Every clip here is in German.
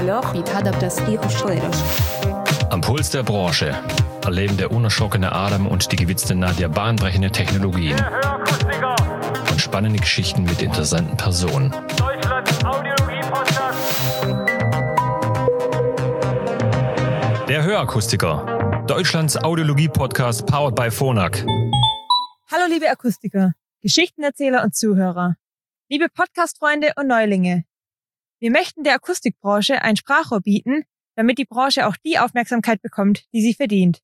هذا بتصحيح الشويرش. Am Puls der Branche erleben der unerschrockene Adam und die gewitzte Nadja bahnbrechende Technologien und spannende Geschichten mit interessanten Personen. Deutschlands Audiologie-Podcast. Der Hörakustiker, Deutschlands Audiologie-Podcast powered by Phonak. Hallo liebe Akustiker, Geschichtenerzähler und Zuhörer, liebe Podcast-Freunde und Neulinge. Wir möchten der Akustikbranche ein Sprachrohr bieten, damit die Branche auch die Aufmerksamkeit bekommt, die sie verdient.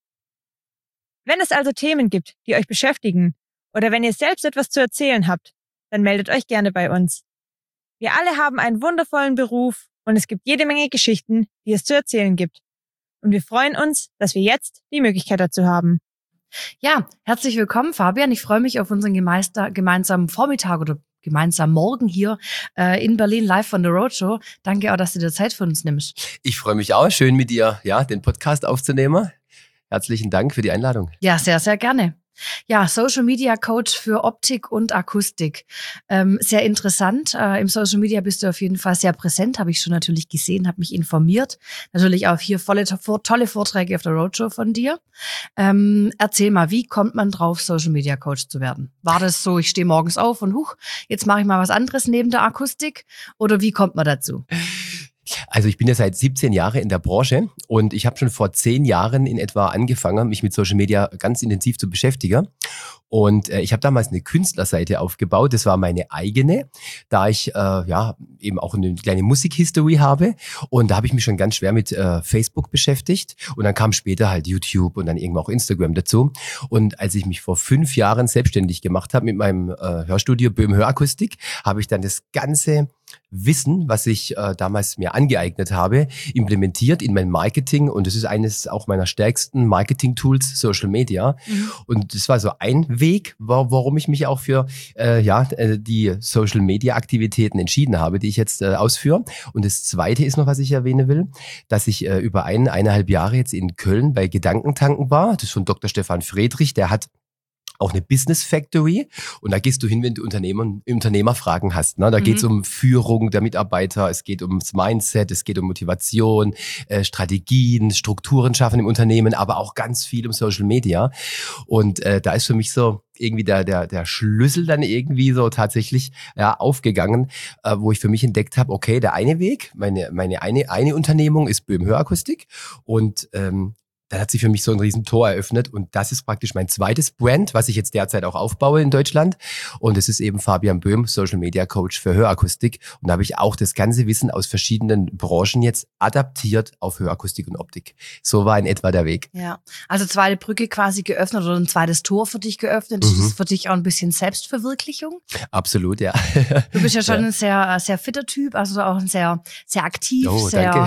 Wenn es also Themen gibt, die euch beschäftigen, oder wenn ihr selbst etwas zu erzählen habt, dann meldet euch gerne bei uns. Wir alle haben einen wundervollen Beruf und es gibt jede Menge Geschichten, die es zu erzählen gibt. Und wir freuen uns, dass wir jetzt die Möglichkeit dazu haben. Ja, herzlich willkommen, Fabian. Ich freue mich auf unseren gemeinsamen Vormittag oder gemeinsamen Morgen hier in Berlin live von der Roadshow. Danke auch, dass du dir Zeit für uns nimmst. Ich freue mich auch. Schön mit dir, den Podcast aufzunehmen. Herzlichen Dank für die Einladung. Ja, sehr, sehr gerne. Ja, Social Media Coach für Optik und Akustik. Sehr interessant. Im Social Media bist du auf jeden Fall sehr präsent, habe ich schon natürlich gesehen, habe mich informiert. Natürlich auch hier tolle Vorträge auf der Roadshow von dir. Erzähl mal, wie kommt man drauf, Social Media Coach zu werden? War das so, ich stehe morgens auf und jetzt mache ich mal was anderes neben der Akustik? Oder wie kommt man dazu? Also ich bin ja seit 17 Jahren in der Branche und ich habe schon vor 10 Jahren in etwa angefangen, mich mit Social Media ganz intensiv zu beschäftigen. Und ich habe damals eine Künstlerseite aufgebaut, das war meine eigene, da ich eben auch eine kleine Musikhistory habe. Und da habe ich mich schon ganz schwer mit Facebook beschäftigt. Und dann kam später halt YouTube und dann irgendwann auch Instagram dazu. Und als ich mich vor 5 Jahren selbstständig gemacht habe mit meinem Hörstudio Böhm Hörakustik, habe ich dann das ganze Wissen, was ich damals mir angeeignet habe, implementiert in mein Marketing. Und das ist eines auch meiner stärksten Marketing-Tools, Social Media. Und das war so ein Weg, warum ich mich auch für die Social-Media-Aktivitäten entschieden habe, die ich jetzt ausführe. Und das Zweite ist noch, was ich erwähnen will, dass ich über 1,5 Jahre jetzt in Köln bei Gedankentanken war. Das ist von Dr. Stefan Friedrich, der hat auch eine Business Factory und da gehst du hin, wenn du Unternehmerfragen hast. Ne? Da geht es um Führung der Mitarbeiter, es geht ums Mindset, es geht um Motivation, Strategien, Strukturen schaffen im Unternehmen, aber auch ganz viel um Social Media. Und da ist für mich so irgendwie der Schlüssel dann irgendwie so tatsächlich aufgegangen, wo ich für mich entdeckt habe, okay, der eine Weg, meine eine Unternehmung ist Böhm Hörakustik und dann hat sich für mich so ein riesen Tor eröffnet und das ist praktisch mein zweites Brand, was ich jetzt derzeit auch aufbaue in Deutschland und es ist eben Fabian Böhm, Social Media Coach für Hörakustik und da habe ich auch das ganze Wissen aus verschiedenen Branchen jetzt adaptiert auf Hörakustik und Optik. So war in etwa der Weg. Ja, also zweite Brücke quasi geöffnet oder ein zweites Tor für dich geöffnet. Das ist für dich auch ein bisschen Selbstverwirklichung? Absolut, ja. Du bist ja schon ein sehr, sehr fitter Typ, also auch ein sehr, sehr aktiv, danke.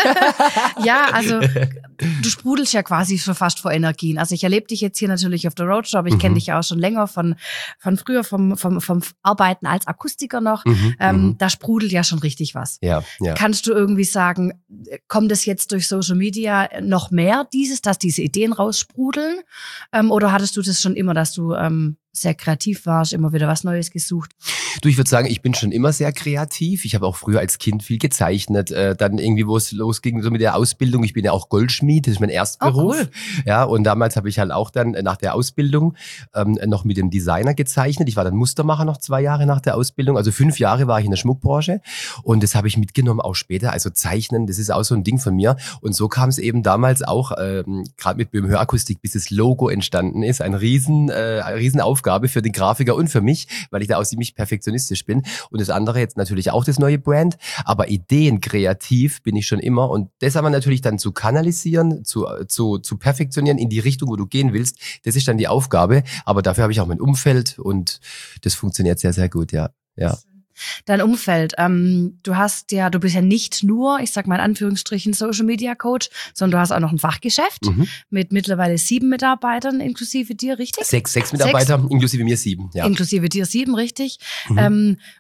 Ja, also du sprudelst ja quasi schon fast vor Energien. Also ich erlebe dich jetzt hier natürlich auf der Roadshow, aber ich kenne dich ja auch schon länger von früher, vom Arbeiten als Akustiker noch. Da sprudelt ja schon richtig was. Ja. Kannst du irgendwie sagen, kommt es jetzt durch Social Media noch mehr dass diese Ideen raussprudeln? Oder hattest du das schon immer, dass du sehr kreativ warst, immer wieder was Neues gesucht? Du, ich würde sagen, ich bin schon immer sehr kreativ. Ich habe auch früher als Kind viel gezeichnet. Dann irgendwie, wo es losging, so mit der Ausbildung. Ich bin ja auch Goldschmied, das ist mein Erstberuf. Cool. Ja, und damals habe ich halt auch dann nach der Ausbildung noch mit dem Designer gezeichnet. Ich war dann Mustermacher noch 2 Jahre nach der Ausbildung. Also 5 Jahre war ich in der Schmuckbranche. Und das habe ich mitgenommen auch später. Also Zeichnen, das ist auch so ein Ding von mir. Und so kam es eben damals auch, gerade mit Böhm Hörakustik, bis das Logo entstanden ist. Eine riesen Aufgabe für den Grafiker und für mich, weil ich da auch ziemlich perfektionistisch bin. Und das andere jetzt natürlich auch das neue Brand. Aber Ideen kreativ bin ich schon immer. Und das aber natürlich dann zu kanalisieren, zu perfektionieren in die Richtung, wo du gehen willst, das ist dann die Aufgabe. Aber dafür habe ich auch mein Umfeld und das funktioniert sehr, sehr gut, ja. Dein Umfeld, du bist ja nicht nur, ich sag mal in Anführungsstrichen, Social Media Coach, sondern du hast auch noch ein Fachgeschäft mit mittlerweile 7 Mitarbeitern inklusive dir, richtig? 6 Mitarbeiter, inklusive mir 7, ja. Inklusive dir 7, richtig.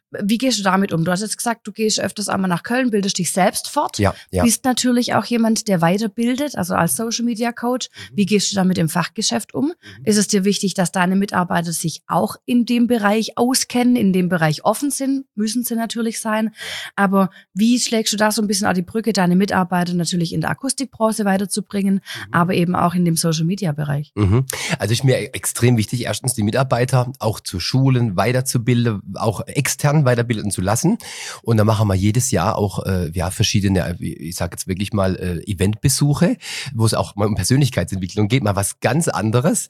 Wie gehst du damit um? Du hast jetzt gesagt, du gehst öfters einmal nach Köln, bildest dich selbst fort. Ja. Bist natürlich auch jemand, der weiterbildet, also als Social Media Coach. Wie gehst du damit im Fachgeschäft um? Ist es dir wichtig, dass deine Mitarbeiter sich auch in dem Bereich auskennen, in dem Bereich offen sind? Müssen sie natürlich sein. Aber wie schlägst du da so ein bisschen auch die Brücke, deine Mitarbeiter natürlich in der Akustikbranche weiterzubringen, aber eben auch in dem Social Media Bereich? Also ist mir extrem wichtig, erstens die Mitarbeiter auch zu schulen, weiterzubilden, auch extern weiterbilden zu lassen. Und da machen wir jedes Jahr auch verschiedene, ich sage jetzt wirklich mal Eventbesuche, wo es auch mal um Persönlichkeitsentwicklung geht, mal was ganz anderes.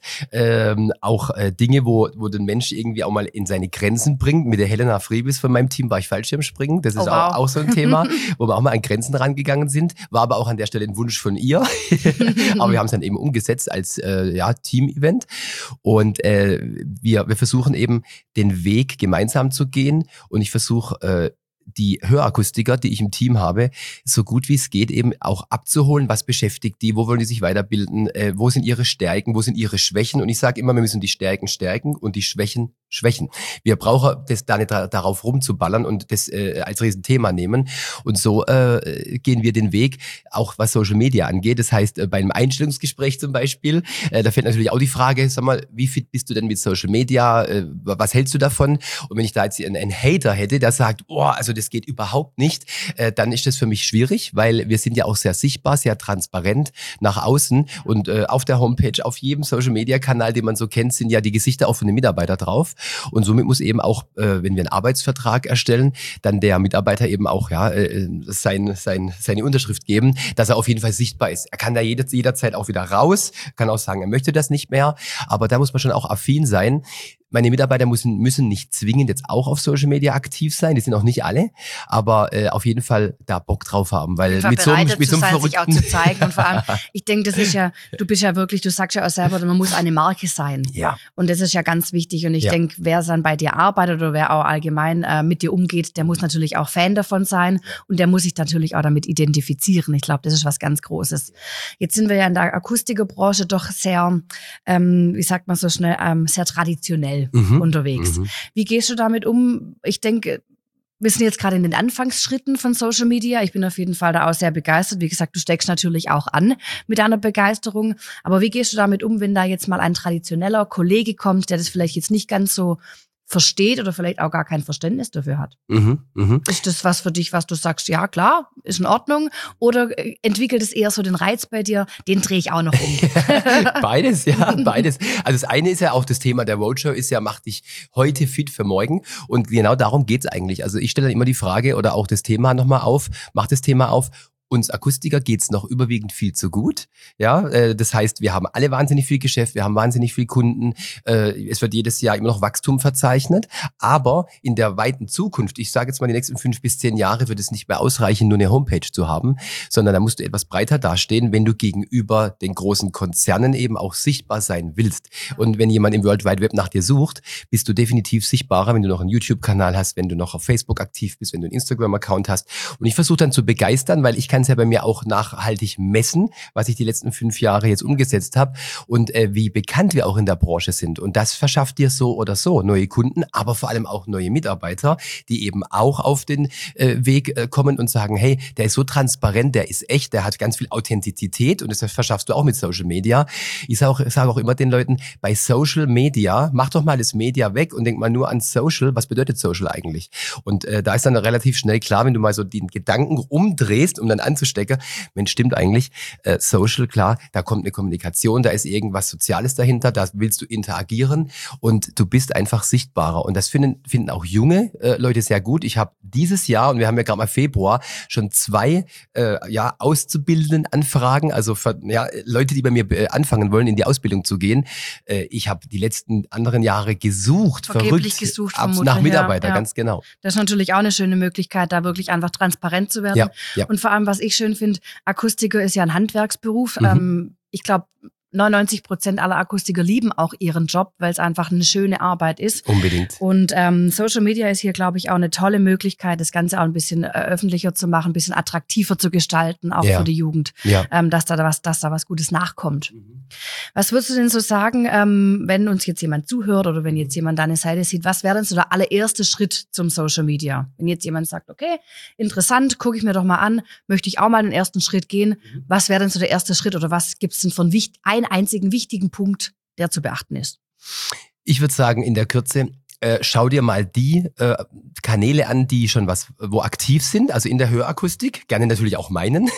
Auch Dinge, wo den Mensch irgendwie auch mal in seine Grenzen bringt. Mit der Helena Friebis von meinem Team war ich Fallschirmspringen. Das ist auch so ein Thema, wo wir auch mal an Grenzen rangegangen sind. War aber auch an der Stelle ein Wunsch von ihr. Aber wir haben es dann eben umgesetzt als Team-Event. Und wir versuchen eben den Weg gemeinsam zu gehen. Und ich versuche die Hörakustiker, die ich im Team habe, so gut wie es geht eben auch abzuholen, was beschäftigt die, wo wollen die sich weiterbilden, wo sind ihre Stärken, wo sind ihre Schwächen. Und ich sage immer, wir müssen die Stärken stärken und die Schwächen schwächen. Wir brauchen das da nicht darauf rumzuballern und das als Riesenthema nehmen. Und so gehen wir den Weg, auch was Social Media angeht. Das heißt, bei einem Einstellungsgespräch zum Beispiel, da fällt natürlich auch die Frage, sag mal, wie fit bist du denn mit Social Media? Was hältst du davon? Und wenn ich da jetzt einen Hater hätte, der sagt, also das geht überhaupt nicht, dann ist das für mich schwierig, weil wir sind ja auch sehr sichtbar, sehr transparent nach außen und auf der Homepage, auf jedem Social-Media-Kanal, den man so kennt, sind ja die Gesichter auch von den Mitarbeitern drauf und somit muss eben auch, wenn wir einen Arbeitsvertrag erstellen, dann der Mitarbeiter eben auch seine Unterschrift geben, dass er auf jeden Fall sichtbar ist. Er kann da jederzeit auch wieder raus, kann auch sagen, er möchte das nicht mehr, aber da muss man schon auch affin sein. Meine Mitarbeiter müssen nicht zwingend jetzt auch auf Social Media aktiv sein, die sind auch nicht alle, aber auf jeden Fall da Bock drauf haben, weil mit so einem verrückten... sich auch zu zeigen und vor allem, ich denke, das ist ja, du bist ja wirklich, du sagst ja auch selber, man muss eine Marke sein. Ja. Und das ist ja ganz wichtig und ich denke, wer dann bei dir arbeitet oder wer auch allgemein mit dir umgeht, der muss natürlich auch Fan davon sein und der muss sich natürlich auch damit identifizieren. Ich glaube, das ist was ganz Großes. Jetzt sind wir ja in der Akustikerbranche doch sehr, wie sagt man so schnell, sehr traditionell unterwegs. Wie gehst du damit um? Ich denke, wir sind jetzt gerade in den Anfangsschritten von Social Media. Ich bin auf jeden Fall da auch sehr begeistert. Wie gesagt, du steckst natürlich auch an mit deiner Begeisterung. Aber wie gehst du damit um, wenn da jetzt mal ein traditioneller Kollege kommt, der das vielleicht jetzt nicht ganz so versteht oder vielleicht auch gar kein Verständnis dafür hat? Ist das was für dich, was du sagst, ja klar, ist in Ordnung? Oder entwickelt es eher so den Reiz bei dir, den drehe ich auch noch um? Beides. Also das eine ist ja auch das Thema der Roadshow, ist ja, mach dich heute fit für morgen. Und genau darum geht's eigentlich. Also ich stelle dann immer die Frage oder auch das Thema nochmal auf, mach das Thema auf. Uns Akustiker geht's noch überwiegend viel zu gut. Ja, das heißt, wir haben alle wahnsinnig viel Geschäft, wir haben wahnsinnig viel Kunden. Es wird jedes Jahr immer noch Wachstum verzeichnet. Aber in der weiten Zukunft, ich sage jetzt mal die nächsten 5 bis 10 Jahre, wird es nicht mehr ausreichen, nur eine Homepage zu haben, sondern da musst du etwas breiter dastehen, wenn du gegenüber den großen Konzernen eben auch sichtbar sein willst. Und wenn jemand im World Wide Web nach dir sucht, bist du definitiv sichtbarer, wenn du noch einen YouTube-Kanal hast, wenn du noch auf Facebook aktiv bist, wenn du einen Instagram-Account hast. Und ich versuche dann zu begeistern, weil ich kann es ja bei mir auch nachhaltig messen, was ich die letzten 5 Jahre jetzt umgesetzt habe und wie bekannt wir auch in der Branche sind. Und das verschafft dir so oder so neue Kunden, aber vor allem auch neue Mitarbeiter, die eben auch auf den Weg kommen und sagen, hey, der ist so transparent, der ist echt, der hat ganz viel Authentizität und das verschaffst du auch mit Social Media. Ich sage auch immer den Leuten, bei Social Media, mach doch mal das Media weg und denk mal nur an Social. Was bedeutet Social eigentlich? Und da ist dann relativ schnell klar, wenn du mal so den Gedanken umdrehst, um dann anzustecken, Mensch, stimmt eigentlich, Social, klar, da kommt eine Kommunikation, da ist irgendwas Soziales dahinter, da willst du interagieren und du bist einfach sichtbarer. Und das finden auch junge Leute sehr gut. Ich habe dieses Jahr, und wir haben ja gerade mal Februar, schon 2 auszubildenden Anfragen, also für Leute, die bei mir anfangen wollen, in die Ausbildung zu gehen. Ich habe die letzten anderen Jahre verrückt gesucht nach Mitarbeiter, ganz genau. Das ist natürlich auch eine schöne Möglichkeit, da wirklich einfach transparent zu werden. Ja. Und vor allem, was ich schön finde, Akustiker ist ja ein Handwerksberuf. Ich glaube, 99% aller Akustiker lieben auch ihren Job, weil es einfach eine schöne Arbeit ist. Unbedingt. Und Social Media ist hier, glaube ich, auch eine tolle Möglichkeit, das Ganze auch ein bisschen öffentlicher zu machen, ein bisschen attraktiver zu gestalten, auch für die Jugend, dass da was Gutes nachkommt. Was würdest du denn so sagen, wenn uns jetzt jemand zuhört oder wenn jetzt jemand deine Seite sieht, was wäre denn so der allererste Schritt zum Social Media? Wenn jetzt jemand sagt, okay, interessant, gucke ich mir doch mal an, möchte ich auch mal den ersten Schritt gehen, was wäre denn so der erste Schritt oder was gibt es denn von einen einzigen wichtigen Punkt, der zu beachten ist? Ich würde sagen, in der Kürze, schau dir mal die Kanäle an, die schon wo aktiv sind, also in der Hörakustik, gerne natürlich auch meinen.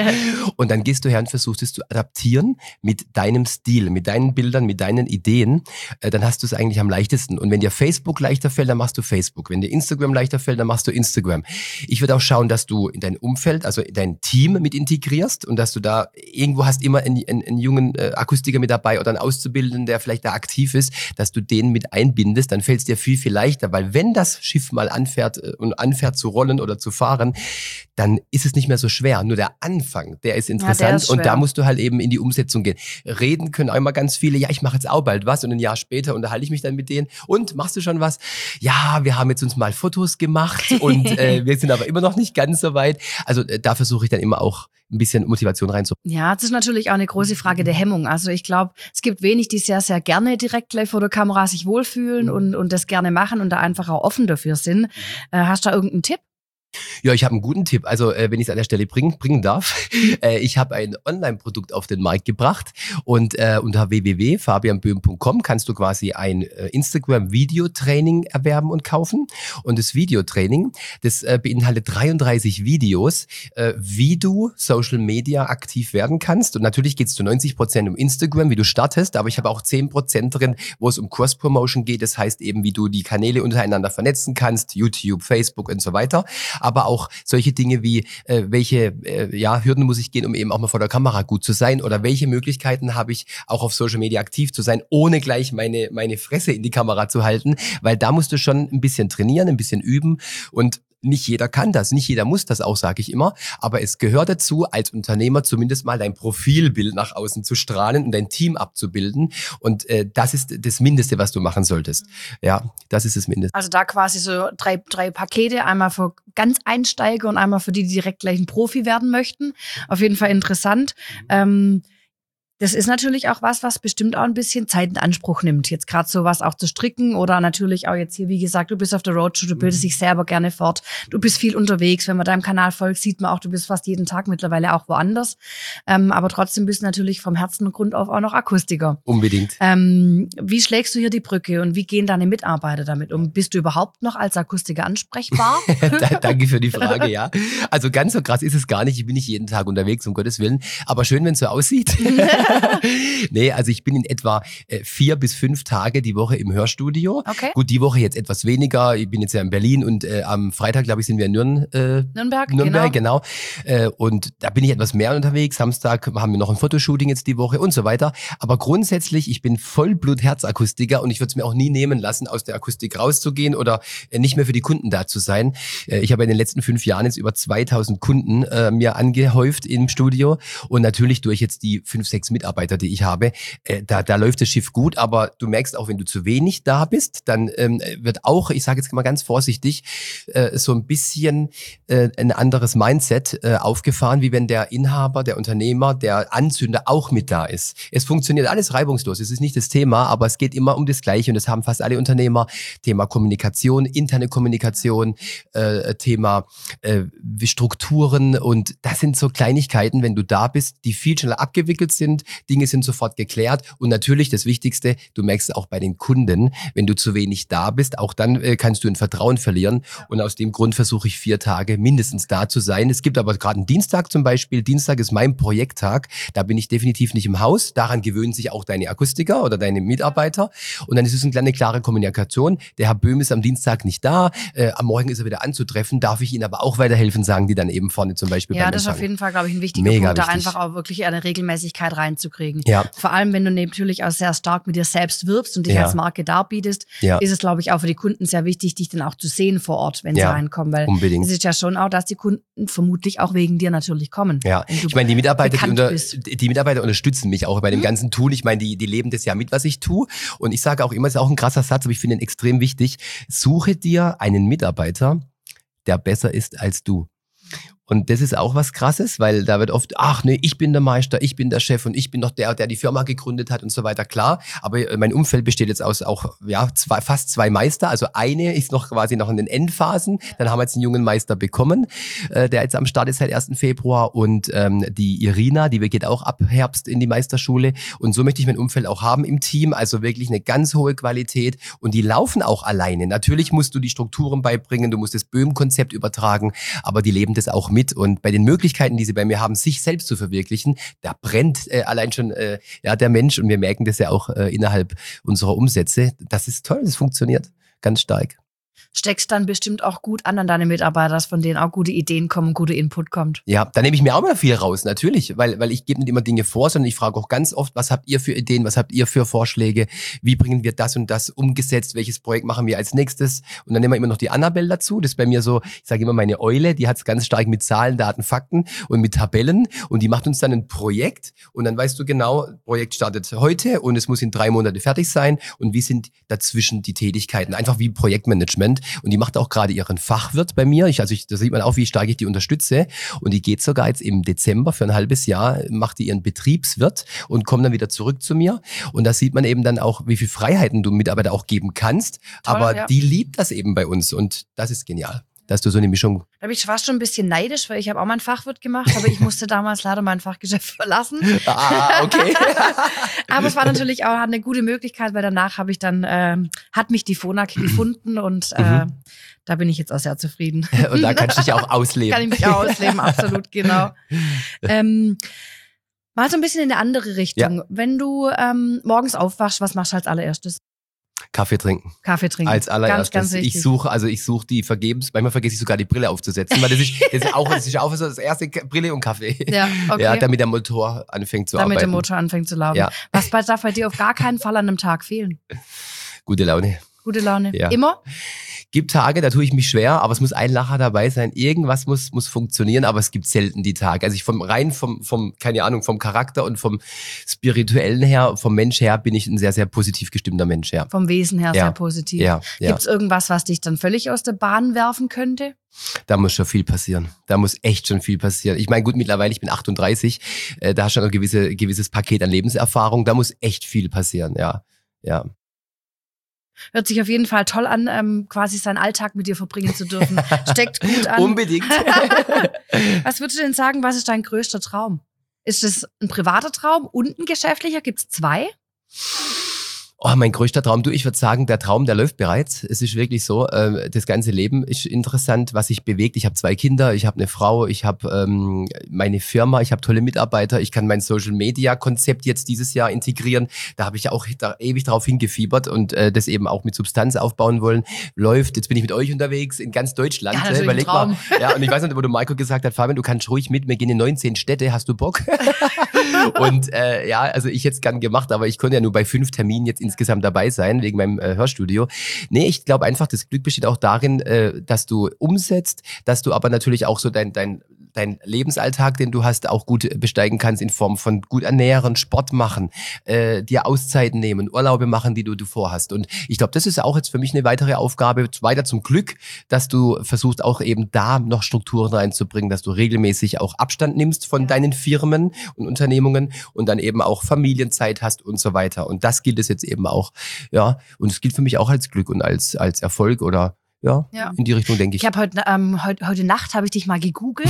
Und dann gehst du her und versuchst es zu adaptieren mit deinem Stil, mit deinen Bildern, mit deinen Ideen. Dann hast du es eigentlich am leichtesten. Und wenn dir Facebook leichter fällt, dann machst du Facebook. Wenn dir Instagram leichter fällt, dann machst du Instagram. Ich würde auch schauen, dass du in dein Umfeld, also in dein Team mit integrierst und dass du da irgendwo hast immer einen jungen Akustiker mit dabei oder einen Auszubildenden, der vielleicht da aktiv ist, dass du den mit einbindest, dann fällt es dir viel, viel leichter, weil wenn das Schiff mal anfährt zu rollen oder zu fahren, dann ist es nicht mehr so schwer. Nur der Anfang, der ist interessant, der ist schwer. Und da musst du halt eben in die Umsetzung gehen. Reden können auch immer ganz viele, ja, ich mache jetzt auch bald was und ein Jahr später unterhalte ich mich dann mit denen und machst du schon was? Ja, wir haben jetzt uns mal Fotos gemacht und wir sind aber immer noch nicht ganz so weit. Also da versuche ich dann immer auch ein bisschen Motivation reinzubringen. Ja, das ist natürlich auch eine große Frage der Hemmung. Also ich glaube, es gibt wenig, die sehr, sehr gerne direkt gleich vor der Kamera sich wohlfühlen und das gerne machen und da einfach auch offen dafür sind. Hast du da irgendeinen Tipp? Ja, ich habe einen guten Tipp. Also wenn ich es an der Stelle bringen darf. Ich habe ein Online-Produkt auf den Markt gebracht und unter www.fabianböhm.com kannst du quasi ein Instagram-Video-Training erwerben und kaufen. Und das Videotraining, das beinhaltet 33 Videos, wie du Social Media aktiv werden kannst. Und natürlich geht es zu 90% um Instagram, wie du startest, aber ich habe auch 10% drin, wo es um Cross-Promotion geht. Das heißt eben, wie du die Kanäle untereinander vernetzen kannst, YouTube, Facebook und so weiter. Aber auch solche Dinge wie, welche Hürden muss ich gehen, um eben auch mal vor der Kamera gut zu sein oder welche Möglichkeiten habe ich auch auf Social Media aktiv zu sein, ohne gleich meine Fresse in die Kamera zu halten, weil da musst du schon ein bisschen trainieren, ein bisschen üben und nicht jeder kann das, nicht jeder muss das auch, sage ich immer, aber es gehört dazu, als Unternehmer zumindest mal dein Profilbild nach außen zu strahlen und dein Team abzubilden und das ist das Mindeste, was du machen solltest. Ja, das ist das Mindeste. Also da quasi so drei Pakete, einmal für ganz Einsteiger und einmal für die direkt gleich ein Profi werden möchten. Auf jeden Fall interessant. Das ist natürlich auch was bestimmt auch ein bisschen Zeit in Anspruch nimmt. Jetzt gerade sowas auch zu stricken oder natürlich auch jetzt hier, wie gesagt, du bist auf der Roadshow, du bildest dich selber gerne fort. Du bist viel unterwegs. Wenn man deinem Kanal folgt, sieht man auch, du bist fast jeden Tag mittlerweile auch woanders. Aber trotzdem bist du natürlich vom Herzen und Grund auf auch noch Akustiker. Unbedingt. Wie schlägst du hier die Brücke und wie gehen deine Mitarbeiter damit um? Bist du überhaupt noch als Akustiker ansprechbar? Danke für die Frage, ja. Also ganz so krass ist es gar nicht. Ich bin nicht jeden Tag unterwegs, um Gottes Willen. Aber schön, wenn es so aussieht. Nee, also ich bin in etwa 4 bis 5 Tage die Woche im Hörstudio. Okay. Gut, die Woche jetzt etwas weniger. Ich bin jetzt ja in Berlin und am Freitag, glaube ich, sind wir in Nürnberg, genau. Und da bin ich etwas mehr unterwegs. Samstag haben wir noch ein Fotoshooting jetzt die Woche und so weiter. Aber grundsätzlich, ich bin Vollblut-Herzakustiker und ich würde es mir auch nie nehmen lassen, aus der Akustik rauszugehen oder nicht mehr für die Kunden da zu sein. Ich habe in den letzten 5 Jahren jetzt über 2000 Kunden mir angehäuft im Studio und natürlich durch jetzt die 5, 6 Mitarbeiter, die ich habe, da läuft das Schiff gut, aber du merkst auch, wenn du zu wenig da bist, dann wird auch, ich sage jetzt mal ganz vorsichtig, so ein bisschen ein anderes Mindset aufgefahren, wie wenn der Inhaber, der Unternehmer, der Anzünder auch mit da ist. Es funktioniert alles reibungslos, es ist nicht das Thema, aber es geht immer um das Gleiche und das haben fast alle Unternehmer. Thema Kommunikation, interne Kommunikation, Thema Strukturen und das sind so Kleinigkeiten, wenn du da bist, die viel schneller abgewickelt sind, Dinge sind sofort geklärt und natürlich das Wichtigste, du merkst es auch bei den Kunden, wenn du zu wenig da bist, auch dann kannst du ein Vertrauen verlieren und aus dem Grund versuche ich 4 Tage mindestens da zu sein. Es gibt aber gerade einen Dienstag zum Beispiel, Dienstag ist mein Projekttag, da bin ich definitiv nicht im Haus, daran gewöhnen sich auch deine Akustiker oder deine Mitarbeiter und dann ist es eine klare Kommunikation, der Herr Böhm ist am Dienstag nicht da, am Morgen ist er wieder anzutreffen, darf ich Ihnen aber auch weiterhelfen, sagen die dann eben vorne zum Beispiel. Ja, das ist auf jeden Fall, glaube ich, ein wichtiger Punkt, da einfach auch wirklich eine Regelmäßigkeit reinzubringen. reinzukriegen. Ja. Vor allem, wenn du natürlich auch sehr stark mit dir selbst wirbst und dich als Marke darbietest, ist es, glaube ich, auch für die Kunden sehr wichtig, dich dann auch zu sehen vor Ort, wenn sie reinkommen. Weil unbedingt. es ist ja schon auch, dass die Kunden vermutlich auch wegen dir natürlich kommen. Ja, ich meine, die Mitarbeiter unterstützen mich auch bei dem ganzen Tun. Ich meine, die leben das ja mit, was ich tue. Und ich sage auch immer, es ist auch ein krasser Satz, aber ich finde ihn extrem wichtig. Suche dir einen Mitarbeiter, der besser ist als du. Und das ist auch was Krasses, weil da wird oft, ach nee, ich bin der Meister, ich bin der Chef und ich bin doch der die Firma gegründet hat und so weiter. Klar, aber mein Umfeld besteht jetzt aus auch fast 2 Meister. Also eine ist noch quasi noch in den Endphasen. Dann haben wir jetzt einen jungen Meister bekommen, der jetzt am Start ist seit 1. Februar. Und die Irina, die geht auch ab Herbst in die Meisterschule. Und so möchte ich mein Umfeld auch haben im Team. Also wirklich eine ganz hohe Qualität. Und die laufen auch alleine. Natürlich musst du die Strukturen beibringen, du musst das Böhm-Konzept übertragen, aber die leben das auch mit. Und bei den Möglichkeiten, die sie bei mir haben, sich selbst zu verwirklichen, da brennt allein schon der Mensch. Und wir merken das ja auch innerhalb unserer Umsätze. Das ist toll, das funktioniert ganz stark. Steckst dann bestimmt auch gut an deine Mitarbeiter, dass von denen auch gute Ideen kommen, gute Input kommt. Ja, da nehme ich mir auch mal viel raus, natürlich, weil ich gebe nicht immer Dinge vor, sondern ich frage auch ganz oft, was habt ihr für Ideen, was habt ihr für Vorschläge, wie bringen wir das und das umgesetzt, welches Projekt machen wir als nächstes? Und dann nehmen wir immer noch die Annabelle dazu, das ist bei mir so, ich sage immer meine Eule, die hat es ganz stark mit Zahlen, Daten, Fakten und mit Tabellen und die macht uns dann ein Projekt und dann weißt du genau, Projekt startet heute und es muss in 3 Monate fertig sein und wie sind dazwischen die Tätigkeiten, einfach wie Projektmanagement. Und die macht auch gerade ihren Fachwirt bei mir. Da sieht man auch, wie stark ich die unterstütze. Und die geht sogar jetzt im Dezember für ein halbes Jahr, macht die ihren Betriebswirt und kommt dann wieder zurück zu mir. Und da sieht man eben dann auch, wie viel Freiheiten du Mitarbeiter auch geben kannst. Toll, aber die liebt das eben bei uns und das ist genial. Dass du so eine Mischung. Da bin ich fast schon ein bisschen neidisch, weil ich habe auch mal einen Fachwirt gemacht, aber ich musste damals leider mein Fachgeschäft verlassen. Okay. Aber es war natürlich auch eine gute Möglichkeit, weil danach habe ich dann, hat mich die Phonak gefunden und da bin ich jetzt auch sehr zufrieden. Und da kannst du dich auch ausleben. Kann ich mich auch ausleben, absolut, genau. Mal so ein bisschen in eine andere Richtung. Ja. Wenn du morgens aufwachst, was machst du als allererstes? Kaffee trinken. Kaffee trinken. Als allererstes. Ganz ich suche die vergebens. Manchmal vergesse ich sogar die Brille aufzusetzen, weil das ist auch so das erste, Brille und Kaffee. Ja, okay. Ja, damit der Motor anfängt zu arbeiten. Damit der Motor anfängt zu laufen. Ja. Was darf bei dir auf gar keinen Fall an einem Tag fehlen? Gute Laune. Gute Laune. Ja. Immer? Gibt Tage, da tue ich mich schwer, aber es muss ein Lacher dabei sein. Irgendwas muss funktionieren, aber es gibt selten die Tage. Also ich vom Charakter und vom Spirituellen her, vom Mensch her, bin ich ein sehr, sehr positiv gestimmter Mensch, ja. Vom Wesen her sehr positiv. Ja. Gibt es irgendwas, was dich dann völlig aus der Bahn werfen könnte? Da muss schon viel passieren. Da muss echt schon viel passieren. Ich meine, gut, mittlerweile, ich bin 38, da hast du noch ein gewisses Paket an Lebenserfahrung. Da muss echt viel passieren, ja. Hört sich auf jeden Fall toll an, quasi seinen Alltag mit dir verbringen zu dürfen. Steckt gut an. Unbedingt. Was würdest du denn sagen, was ist dein größter Traum? Ist es ein privater Traum und ein geschäftlicher? Gibt es 2? Oh, mein größter Traum, ich würde sagen, der Traum, der läuft bereits. Es ist wirklich so, das ganze Leben ist interessant, was sich bewegt. Ich habe 2 Kinder, ich habe eine Frau, ich habe meine Firma, ich habe tolle Mitarbeiter, ich kann mein Social-Media-Konzept jetzt dieses Jahr integrieren. Da habe ich ja auch ewig drauf hingefiebert und das eben auch mit Substanz aufbauen wollen. Läuft, jetzt bin ich mit euch unterwegs in ganz Deutschland. Ja, überleg mal. Ja, und ich weiß nicht, wo der Marco gesagt hat, Fabian, du kannst ruhig mit, wir gehen in 19 Städte, hast du Bock? Und also ich hätte es gern gemacht, aber ich konnte ja nur bei 5 Terminen jetzt insgesamt dabei sein, wegen meinem Hörstudio. Nee, ich glaube einfach, das Glück besteht auch darin, dass du umsetzt, dass du aber natürlich auch so dein Lebensalltag, den du hast, auch gut besteigen kannst in Form von gut ernähren, Sport machen, dir Auszeiten nehmen, Urlaube machen, die du vorhast. Und ich glaube, das ist auch jetzt für mich eine weitere Aufgabe, weiter zum Glück, dass du versuchst auch eben da noch Strukturen reinzubringen, dass du regelmäßig auch Abstand nimmst von deinen Firmen und Unternehmungen und dann eben auch Familienzeit hast und so weiter. Und das gilt es jetzt eben auch, ja. Und es gilt für mich auch als Glück und als Erfolg oder ja, in die Richtung denke ich. Ich habe heute Nacht habe ich dich mal gegoogelt.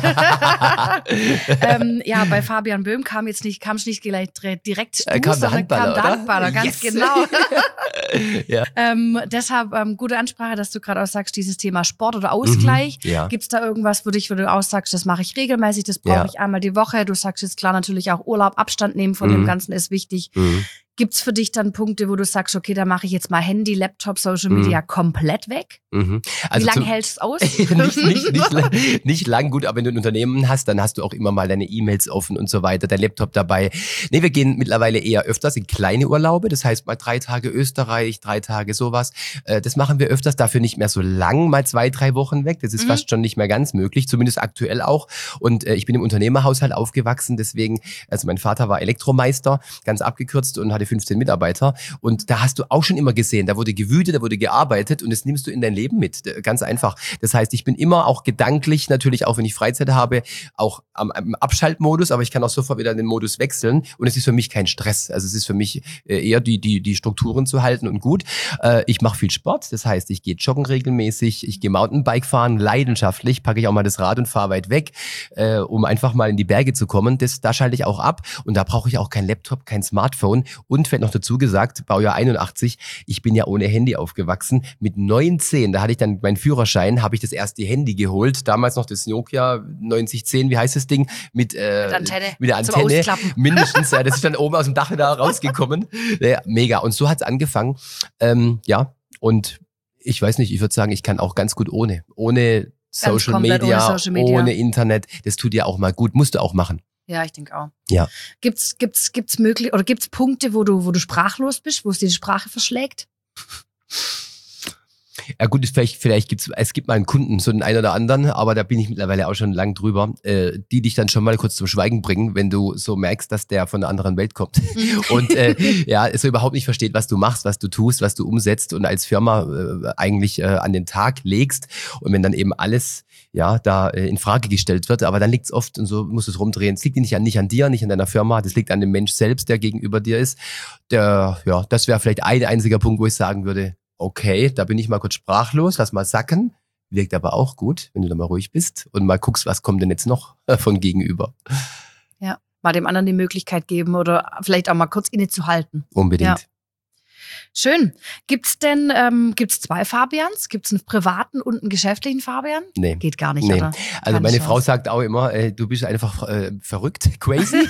Bei Fabian Böhm kam es nicht gleich direkt kam der Handballer, ganz yes. genau. Ja. Deshalb gute Ansprache, dass du gerade auch sagst, dieses Thema Sport oder Ausgleich. Ja. Gibt es da irgendwas wo du aussagst, das mache ich regelmäßig, das brauche ich einmal die Woche. Du sagst jetzt klar natürlich auch Urlaub, Abstand nehmen von dem Ganzen ist wichtig. Gibt's für dich dann Punkte, wo du sagst, okay, da mache ich jetzt mal Handy, Laptop, Social Media komplett weg? Also wie lange hältst du aus? nicht lang, gut, aber wenn du ein Unternehmen hast, dann hast du auch immer mal deine E-Mails offen und so weiter, dein Laptop dabei. Nee, wir gehen mittlerweile eher öfters in kleine Urlaube, das heißt mal 3 Tage Österreich, 3 Tage sowas. Das machen wir öfters, dafür nicht mehr so lang, mal 2, 3 Wochen weg. Das ist fast schon nicht mehr ganz möglich, zumindest aktuell auch. Und ich bin im Unternehmerhaushalt aufgewachsen, deswegen, also mein Vater war Elektromeister, ganz abgekürzt und hatte 15 Mitarbeiter. Und da hast du auch schon immer gesehen, da wurde gewütet, da wurde gearbeitet und das nimmst du in dein Leben mit. Ganz einfach. Das heißt, ich bin immer auch gedanklich, natürlich auch wenn ich Freizeit habe, auch am Abschaltmodus, aber ich kann auch sofort wieder in den Modus wechseln und es ist für mich kein Stress. Also es ist für mich eher die Strukturen zu halten und gut. Ich mache viel Sport, das heißt, ich gehe joggen regelmäßig, ich gehe Mountainbike fahren, leidenschaftlich, packe ich auch mal das Rad und fahre weit weg, um einfach mal in die Berge zu kommen. Da schalte ich auch ab und da brauche ich auch kein Laptop, kein Smartphone und vielleicht noch dazu gesagt, Baujahr 81, ich bin ja ohne Handy aufgewachsen. Mit 19, da hatte ich dann meinen Führerschein, habe ich das erste Handy geholt, damals noch das Nokia 9010, wie heißt das Ding? Mit Antenne. Mit der Antenne, mindestens, ja, das ist dann oben aus dem Dach da rausgekommen. Ja, mega. Und so hat's angefangen. Und ich weiß nicht, ich würde sagen, ich kann auch ganz gut ohne Social Media, ohne Internet. Das tut ja auch mal gut, musst du auch machen. Ja, ich denke auch. Ja. Gibt's Punkte, wo du sprachlos bist, wo es dir die Sprache verschlägt? Ja gut, vielleicht es gibt mal einen Kunden, so den einen oder anderen, aber da bin ich mittlerweile auch schon lang drüber, die dich dann schon mal kurz zum Schweigen bringen, wenn du so merkst, dass der von einer anderen Welt kommt und so überhaupt nicht versteht, was du machst, was du tust, was du umsetzt und als Firma eigentlich an den Tag legst und wenn dann eben alles da in Frage gestellt wird, aber dann liegt es oft und so musst du es rumdrehen. Es liegt nicht an dir, nicht an deiner Firma, das liegt an dem Mensch selbst, der gegenüber dir ist. Das wäre vielleicht ein einziger Punkt, wo ich sagen würde, okay, da bin ich mal kurz sprachlos, lass mal sacken. Wirkt aber auch gut, wenn du da mal ruhig bist und mal guckst, was kommt denn jetzt noch von gegenüber. Ja, mal dem anderen die Möglichkeit geben oder vielleicht auch mal kurz innezuhalten. Unbedingt. Ja. Schön. Gibt's 2 Fabians? Gibt's einen privaten und einen geschäftlichen Fabian? Nee. Geht gar nicht, nee. oder? Also meine Frau sagt auch immer, du bist einfach verrückt, crazy.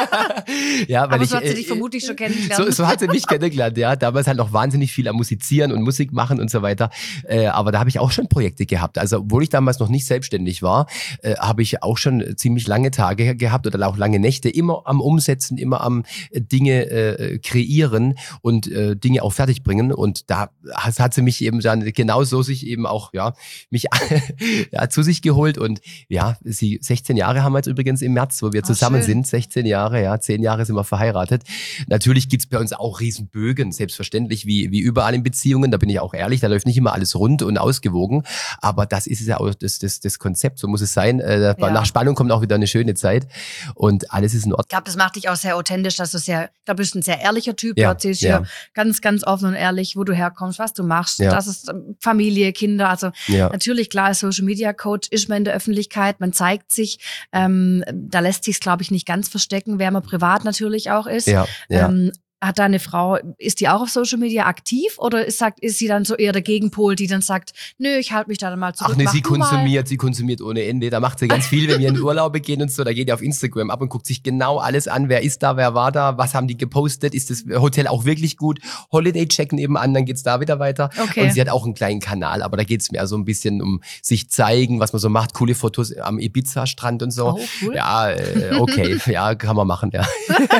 Ja, weil aber so hat sie dich vermutlich schon kennengelernt. So hat sie mich kennengelernt, ja. Damals halt noch wahnsinnig viel am Musizieren und Musik machen und so weiter. Aber da habe ich auch schon Projekte gehabt. Also obwohl ich damals noch nicht selbstständig war, habe ich auch schon ziemlich lange Tage gehabt oder auch lange Nächte, immer am Umsetzen, immer am Dinge kreieren und Dinge auch fertig bringen und da hat sie mich eben dann genauso sich eben auch mich zu sich geholt und 16 Jahre haben wir jetzt übrigens im März, wo wir zusammen sind, 16 Jahre, 10 Jahre sind wir verheiratet. Natürlich gibt's bei uns auch Riesenbögen, selbstverständlich, wie überall in Beziehungen, da bin ich auch ehrlich, da läuft nicht immer alles rund und ausgewogen, aber das ist ja auch das Konzept, so muss es sein. Nach Spannung kommt auch wieder eine schöne Zeit und alles ist in Ordnung. Ich glaube, das macht dich auch sehr authentisch, dass du bist ein sehr ehrlicher Typ, du erzählst hier ganz, ganz offen und ehrlich, wo du herkommst, was du machst. Ja. Das ist Familie, Kinder. Also natürlich, klar, Social Media Coach ist man in der Öffentlichkeit, man zeigt sich. Da lässt sich es, glaube ich, nicht ganz verstecken, wer man privat natürlich auch ist. Ja. Hat deine Frau, ist die auch auf Social Media aktiv oder ist sie dann so eher der Gegenpol, die dann sagt, nö, ich halte mich da dann mal zurück. Ach nee, sie konsumiert ohne Ende. Da macht sie ganz viel, wenn wir in Urlaube gehen und so. Da geht ihr auf Instagram ab und guckt sich genau alles an. Wer ist da, wer war da, was haben die gepostet? Ist das Hotel auch wirklich gut? Holiday-Check nebenan, dann geht's da wieder weiter. Okay. Und sie hat auch einen kleinen Kanal, aber da geht's mehr so ein bisschen um sich zeigen, was man so macht. Coole Fotos am Ibiza-Strand und so. Oh, cool. Ja, okay. Ja, kann man machen, ja.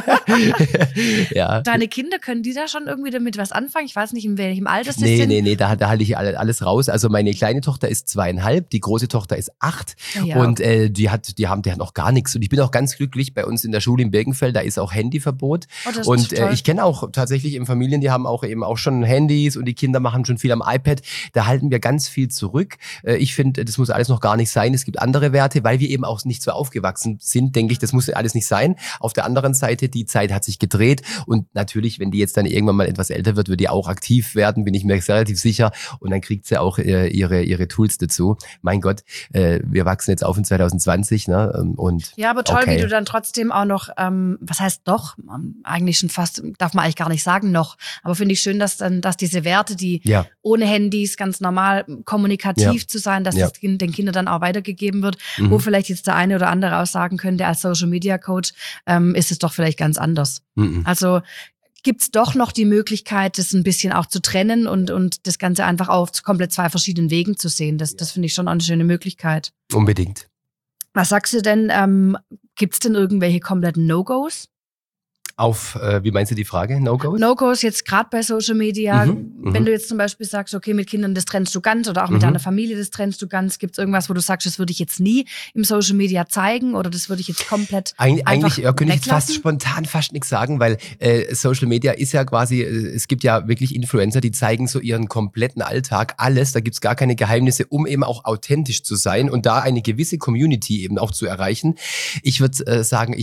Ja. Deine Kinder, können die da schon irgendwie damit was anfangen? Ich weiß nicht, in welchem Alter sie sind. Nee, da halte ich alles raus. Also meine kleine Tochter ist 2,5, die große Tochter ist 8 und die hat noch gar nichts. Und ich bin auch ganz glücklich, bei uns in der Schule in Birkenfeld, da ist auch Handyverbot. Oh, und ich kenne auch tatsächlich in Familien, die haben auch eben auch schon Handys und die Kinder machen schon viel am iPad. Da halten wir ganz viel zurück. Ich finde, das muss alles noch gar nicht sein. Es gibt andere Werte, weil wir eben auch nicht so aufgewachsen sind, denke ich, das muss alles nicht sein. Auf der anderen Seite, die Zeit hat sich gedreht und natürlich, wenn die jetzt dann irgendwann mal etwas älter wird die auch aktiv werden, bin ich mir relativ sicher. Und dann kriegt sie auch ihre Tools dazu. Mein Gott, wir wachsen jetzt auf in 2020. Ne? Und ja, aber toll, wie du dann trotzdem auch noch, was heißt doch, eigentlich schon fast, darf man eigentlich gar nicht sagen noch, aber finde ich schön, dass diese Werte, die ohne Handys ganz normal kommunikativ zu sein, dass das den Kindern dann auch weitergegeben wird, wo vielleicht jetzt der eine oder andere auch sagen könnte, als Social Media Coach ist es doch vielleicht ganz anders. Also gibt's doch noch die Möglichkeit, das ein bisschen auch zu trennen und das Ganze einfach auf komplett 2 verschiedenen Wegen zu sehen. Das finde ich schon eine schöne Möglichkeit. Unbedingt. Was sagst du denn, gibt's denn irgendwelche kompletten No-Gos? Auf, wie meinst du die Frage? No-Gos? No-Gos jetzt gerade bei Social Media, wenn du jetzt zum Beispiel sagst, okay, mit Kindern, das trennst du ganz oder auch mit deiner Familie, das trennst du ganz. Gibt es irgendwas, wo du sagst, das würde ich jetzt nie im Social Media zeigen oder das würde ich jetzt komplett Eigentlich könnte ich jetzt weglassen? spontan fast nichts sagen, weil Social Media ist ja quasi, es gibt ja wirklich Influencer, die zeigen so ihren kompletten Alltag, alles, da gibt's gar keine Geheimnisse, um eben auch authentisch zu sein und da eine gewisse Community eben auch zu erreichen. Ich würde sagen,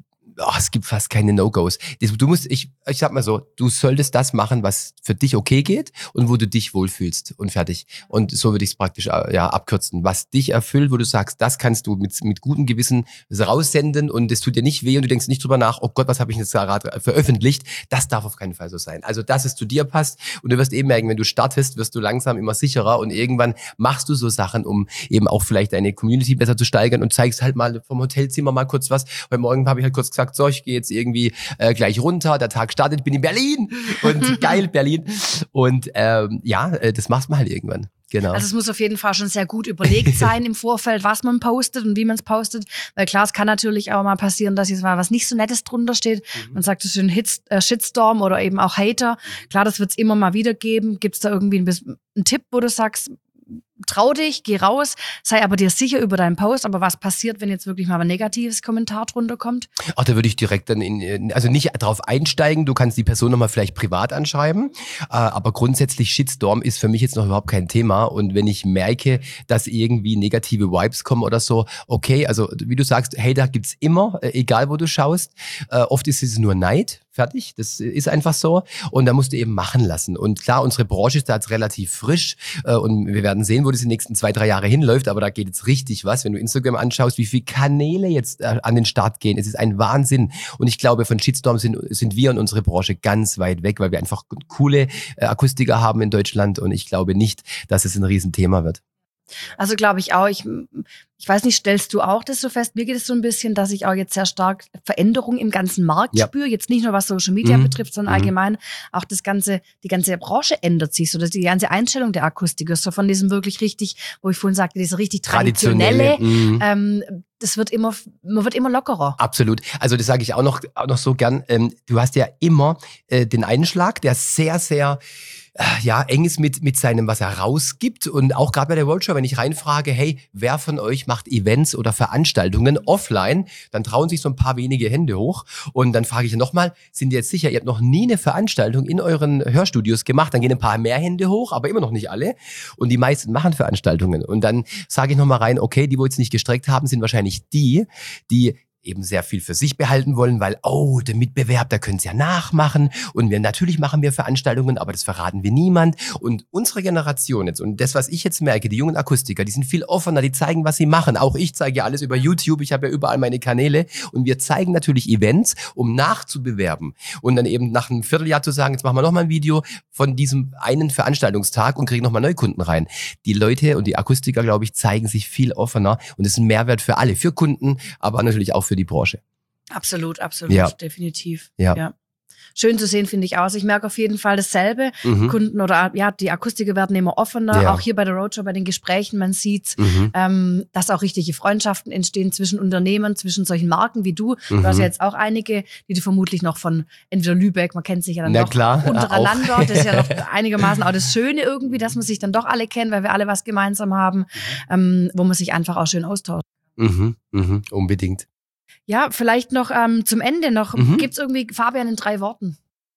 es gibt fast keine No-Gos. Du musst, ich sag mal so, du solltest das machen, was für dich okay geht und wo du dich wohlfühlst und fertig. Und so würde ich es praktisch abkürzen. Was dich erfüllt, wo du sagst, das kannst du mit gutem Gewissen raussenden und es tut dir nicht weh und du denkst nicht drüber nach, oh Gott, was habe ich jetzt gerade veröffentlicht? Das darf auf keinen Fall so sein. Also, dass es zu dir passt und du wirst eben merken, wenn du startest, wirst du langsam immer sicherer und irgendwann machst du so Sachen, um eben auch vielleicht deine Community besser zu steigern und zeigst halt mal vom Hotelzimmer mal kurz was. Heute Morgen habe ich halt kurz gesagt, so, ich gehe jetzt irgendwie gleich runter, der Tag startet, bin in Berlin und geil Berlin und das machst man halt irgendwann. Genau. Also es muss auf jeden Fall schon sehr gut überlegt sein im Vorfeld, was man postet und wie man es postet, weil klar, es kann natürlich auch mal passieren, dass jetzt mal was nicht so Nettes drunter steht. Man sagt es schön Shitstorm oder eben auch Hater. Klar, das wird es immer mal wieder geben. Gibt es da irgendwie einen Tipp, wo du sagst, trau dich, geh raus, sei aber dir sicher über deinen Post, aber was passiert, wenn jetzt wirklich mal ein negatives Kommentar drunter kommt? Ach, da würde ich direkt dann also nicht drauf einsteigen, du kannst die Person nochmal vielleicht privat anschreiben, aber grundsätzlich Shitstorm ist für mich jetzt noch überhaupt kein Thema und wenn ich merke, dass irgendwie negative Vibes kommen oder so, okay, also wie du sagst, Hater gibt's immer, egal wo du schaust, oft ist es nur Neid, fertig, das ist einfach so und da musst du eben machen lassen und klar, unsere Branche ist da jetzt relativ frisch und wir werden sehen, wo das in den nächsten 2-3 Jahre hinläuft, aber da geht jetzt richtig was, wenn du Instagram anschaust, wie viele Kanäle jetzt an den Start gehen, es ist ein Wahnsinn und ich glaube, von Shitstorm sind wir und unsere Branche ganz weit weg, weil wir einfach coole Akustiker haben in Deutschland und ich glaube nicht, dass es ein Riesenthema wird. Also glaube ich auch, ich weiß nicht, stellst du auch das so fest? Mir geht es so ein bisschen, dass ich auch jetzt sehr stark Veränderungen im ganzen Markt spüre. Jetzt nicht nur was Social Media betrifft, sondern allgemein auch die ganze Branche ändert sich, so dass die ganze Einstellung der Akustiker, so von diesem wirklich richtig, wo ich vorhin sagte, diese richtig traditionelle, das man wird immer lockerer. Absolut. Also das sage ich auch noch so gern. Du hast ja immer den Einschlag, der sehr, sehr eng ist mit seinem, was er rausgibt. Und auch gerade bei der Roadshow, wenn ich reinfrage, hey, wer von euch macht Events oder Veranstaltungen offline, dann trauen sich so ein paar wenige Hände hoch. Und dann frage ich nochmal, sind ihr jetzt sicher, ihr habt noch nie eine Veranstaltung in euren Hörstudios gemacht? Dann gehen ein paar mehr Hände hoch, aber immer noch nicht alle. Und die meisten machen Veranstaltungen. Und dann sage ich nochmal rein, okay, die, wo jetzt nicht gestreckt haben, sind wahrscheinlich die eben sehr viel für sich behalten wollen, weil, der Mitbewerb, da können sie ja nachmachen und natürlich machen wir Veranstaltungen, aber das verraten wir niemand. Und unsere Generation jetzt und das, was ich jetzt merke, die jungen Akustiker, die sind viel offener, die zeigen, was sie machen. Auch ich zeige ja alles über YouTube, ich habe ja überall meine Kanäle und wir zeigen natürlich Events, um nachzubewerben und dann eben nach einem Vierteljahr zu sagen, jetzt machen wir nochmal ein Video von diesem einen Veranstaltungstag und kriegen nochmal Neukunden rein. Die Leute und die Akustiker, glaube ich, zeigen sich viel offener und das ist ein Mehrwert für alle, für Kunden, aber natürlich auch für die Branche. Absolut, ja. Definitiv. Ja. Schön zu sehen, finde ich auch. Also ich merke auf jeden Fall dasselbe. Kunden oder die Akustiker werden immer offener. Auch hier bei der Roadshow, bei den Gesprächen, man sieht, dass auch richtige Freundschaften entstehen zwischen Unternehmen, zwischen solchen Marken wie du. Du hast ja jetzt auch einige, die du vermutlich noch von entweder Lübeck, man kennt sich ja dann noch untereinander. Das ist ja noch einigermaßen auch das Schöne irgendwie, dass man sich dann doch alle kennt, weil wir alle was gemeinsam haben, wo man sich einfach auch schön austauscht. Unbedingt. Ja, vielleicht noch zum Ende noch. Gibt's irgendwie, Fabian, in 3 Worten?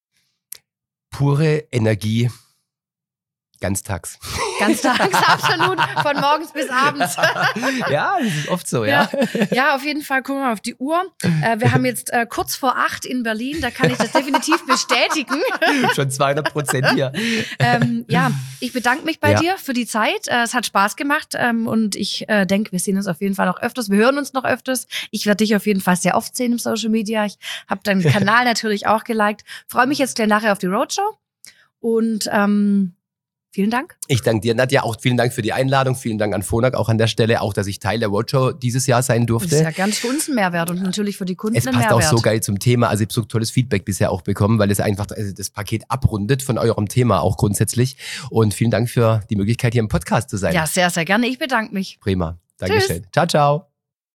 Pure Energie. Ganztags. Ganztags, absolut. Von morgens bis abends. Ja, das ist oft so, ja. Ja, auf jeden Fall. Gucken wir mal auf die Uhr. Wir haben jetzt kurz vor 8 in Berlin. Da kann ich das definitiv bestätigen. Schon 200% hier. Ich bedanke mich bei dir für die Zeit. Es hat Spaß gemacht. Und ich denke, wir sehen uns auf jeden Fall noch öfters. Wir hören uns noch öfters. Ich werde dich auf jeden Fall sehr oft sehen im Social Media. Ich habe deinen Kanal natürlich auch geliked. Freue mich jetzt gleich nachher auf die Roadshow. Und Vielen Dank. Ich danke dir, Nadja. Auch vielen Dank für die Einladung. Vielen Dank an Phonak auch an der Stelle. Auch, dass ich Teil der Roadshow dieses Jahr sein durfte. Das ist ja ganz für uns ein Mehrwert und natürlich für die Kunden es ein passt Mehrwert. auch so geil zum Thema. Also ich habe so tolles Feedback bisher auch bekommen, weil es einfach das Paket abrundet von eurem Thema auch grundsätzlich. Und vielen Dank für die Möglichkeit, hier im Podcast zu sein. Ja, sehr, sehr gerne. Ich bedanke mich. Prima. Dankeschön. Ciao, ciao.